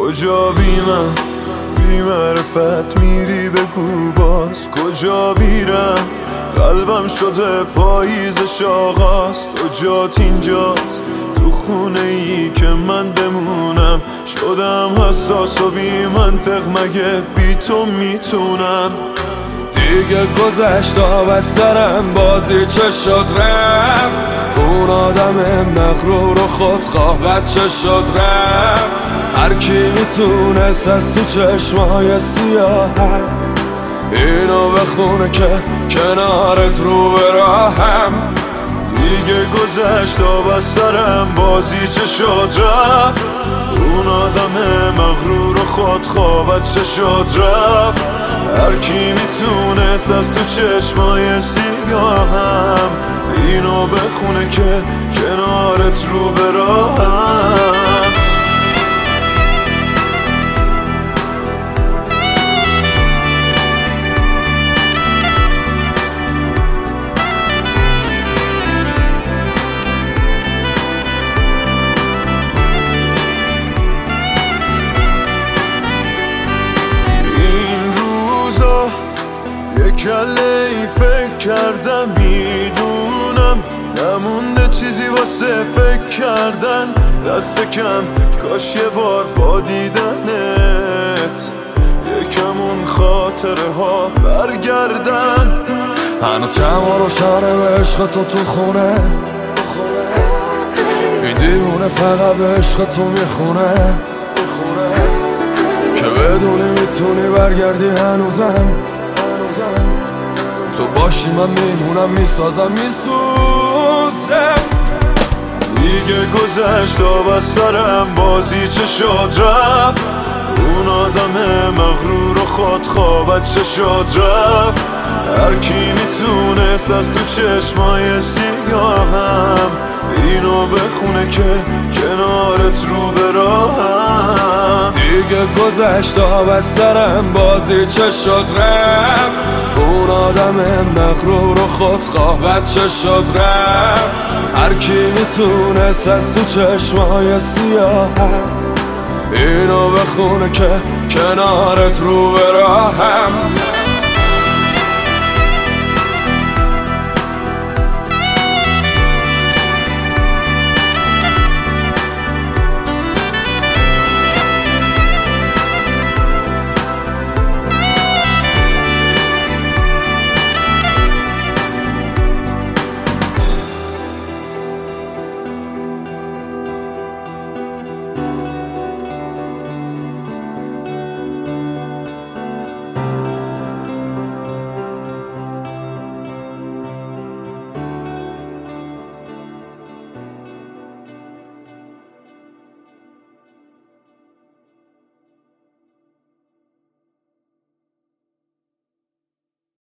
کجا بی من بی معرفت میری بگو باز کجا میرم قلبم شده پاییزش آغاز تو جات اینجاست تو خونه ای که من بمونم شدم حساس و بی منطق مگه بی تو میتونم دیگه گذشت آب از سرم بازی چه شد رفت اون آدم مغرور و خودخواه بچه شد رفت هر کی میتونست از تو چشمای سیاهم اینو بخونه که کنارت رو به راهم دیگه گذشت آب از سرم بازی چه شد رفت اون آدم مغرور و خودخواه بچه شد رفت هر کی میتونست از تو چشمای سیاهم اینو بخونه که کنارت رو به راهم کله ای فکر کردم میدونم نمونده چیزی واسه فکر کردن دست کم کاش یه بار با دیدنت یکم اون خاطره ها برگردن هنوز شما رو شاره به عشق تو خونه این دیوونه فقط به عشق تو میخونه که بدونی میتونی برگردی هنوزم تو باشی من میمونم میسازم میسوزم دیگه گذشت آب از سرم بازی چه شد رفت اون آدم مغرور و خودخواه بچه شد رفت هر کی میتونست از تو چشمای سیاهم اینو بخونه که کنارت رو به راهم دیگه گذشت آب از سرم بازی چه شد رفت اون آدم مغرور و خودخواه بچه شد رفت هر کی میتونست از تو چشمای سیاهم اینو بخونه که کنارت رو به راهم